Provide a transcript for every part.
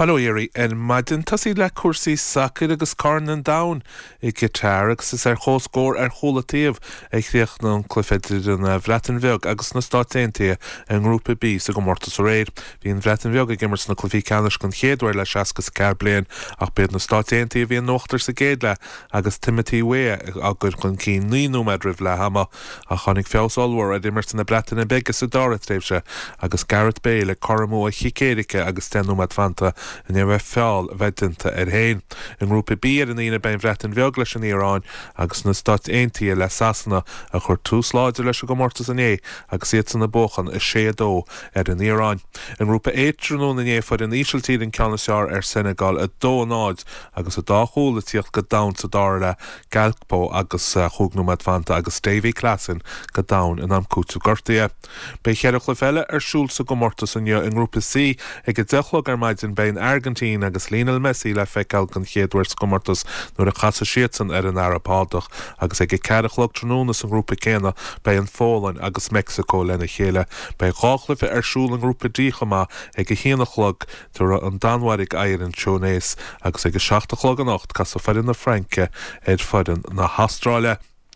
Palóiri en maidin tasí le cuasaí sacr agus carnan down I gitar agus is chóscór cholatíomh ag chríoch na clufeidir na bhreatain bheag agus na státéntaí an grúpa B sa go mórtas a réir. Bhíon bhreatain bheag ag immers na clufií canis gon chéadúir le seacas cear bliain ach bead na státéntaí bhíon nóachtar sa géad le agus Timothy Way agur gon cí 9 rih le hama a chonig feásáilhór ag immers na breatain na begus sa dára tréimhse agus Garrett Bale choramó a chicéirice agus 10 fanta in bheith feáil bheitinte héin. An grúpa B an íana ben bhreatain bheag leis an Íráin agus na stát aontaí le Sasanna a chur túsláidir leis go mórtas an é agus iad san na bóchan is 6-2 an Íráin. An grúpa éitrúnú na éfod an ísiltíad an ceannaseár Senegal a 2-0 agus a dáchúla tíocht go down sa dáir le Galkpo agus chugnúmad fanta agus Davy Klassen go down in amcútú gortaí. Bei cheadach le felle siúlsa go mórtas an grúpa C ag go dechlog maidin bein Argentín agus Lionel Messi le feiceáil gan chéadúir scomartas nuair a chasa siatsan ar an Arapádach agus ag ceadachlog trónas an grúpa céna bei an Fólainn agus Mexico lena chéile bei gáchlifa siúl an grúpa D chama ag híanachlog tar an danharig air an Trónéis agus ag 7 an 8 cas fadin na Franke fadin na Hastráile.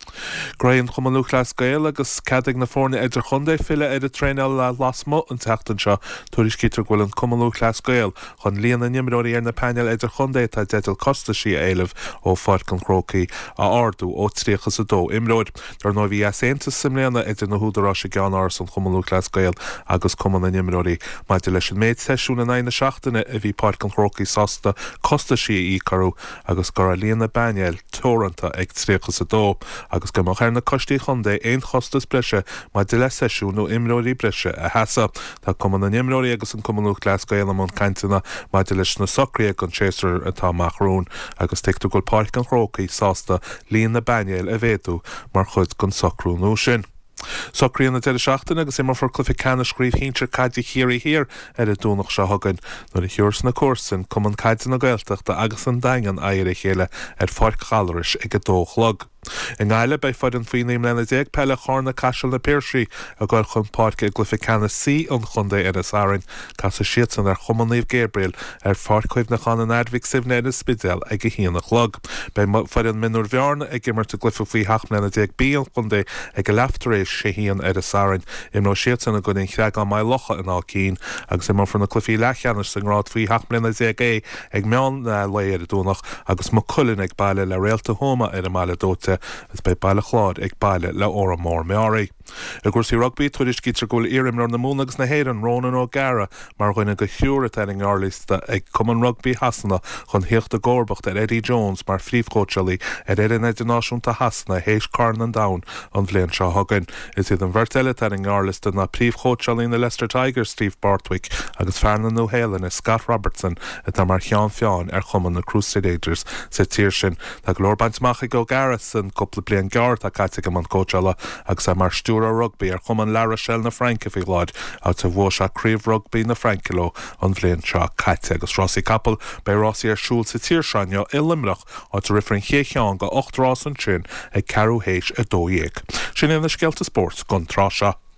Graham Cumanú Clas Gael agus cadig na fórna idir chundé file idir tréinil le lasmo an teachtan seo tuairis cítar gúil an Cumanú Clas Gael chun líana nimróí ar na panel idir chundé tá dédal costa sí éileh ó farcan chrócaí a ardú ó tríchas a dó imróid dar nó bhí éanta simléana idir na húdarrá sé gan áras an Cumanú Clas Gael agus Cumanna nimróí maidir leis an méid seisiúna 9 seachtainna a bhí farcan chrócaí sásta costa sí í carú agus go líana bainel tóranta ag tríchas a dó agus go mar na costí chundé ein chostas breise má de le seisiúnú imróí breise a hesa tá cuman na imróí agus an Cumanú Clas Gael am an caintina má de leis na socrí an Chester atá machrún agus teictú goil páirc an chrócaí sásta líon na bainel a bhéadú mar chud gon socrúnú sin. Socrí na teile seachtain agus immer for clufi canna scríb híntir caidí chéirí hir ar a dúnach se hagan nuair a thuúrs na cuasan cum an caiidir na gailteachta agus an daingan air a chéile ar farc chalaris ag a dóchlog. In Gaile bei fod an faoinéim lena 10 pelle chárna caiisiil na Péirsí a gáil chun páirce glufa canna sí an chundé ar a sarin cas a siatsan ar Chumaníomh Gabriel ar farcuibh na chan an ardmhic sibhnéad spidéal ag a híanach log. Bei fod an minúr bhearna ag immert a glufa faoi hach lena 10 bí an chundé ag a leaftaréis sé hían ar a sarin im nó siatsan a gon in chreag an mai locha an ácín agus immer fan na clufií lechanis san rád faoi hach lena 10 ag meán le ar a dúnach agus mo cullin ag baile le réalta hóma ar a máile dóte is bei baile chlád ag baile le óra mór meáraí. A gúsí rugby tuairis cítar gúil irim ar na múnagus na héan Rónan ó Gara mar chuine go thiúra tening árlista ag cuman rugby hasanna chun hiocht a górbacht ar Eddie Jones mar phríomhchótealaí ar éan idirnáisiúnta hasanna héis Carnan Down an bhléan seo hagan. Is iad an bhirteile tening árlista na phríomhchótealaí na Leicester Tigers Steve Bartwick agus Fernan O'Haley is Scott Robertson a mar chean feáin ar chuman na Crusaders sa tíir sin. Tá glórbantach go Gara san coppla blian geart a caiite go man cóteala agus a mar stúr a rugby ar chuman La Rochelle na Franca fi gláid a tá bhó se críomh rugby na Frankilo an bhléan seo caiite agus Rossi Capel bei Rossi ar siúl sa tíir seineo i Limrach á tá rifrin chécheán go 8 rás an sin ag carú héis a 2 Sin na scialta sport gon trá seo.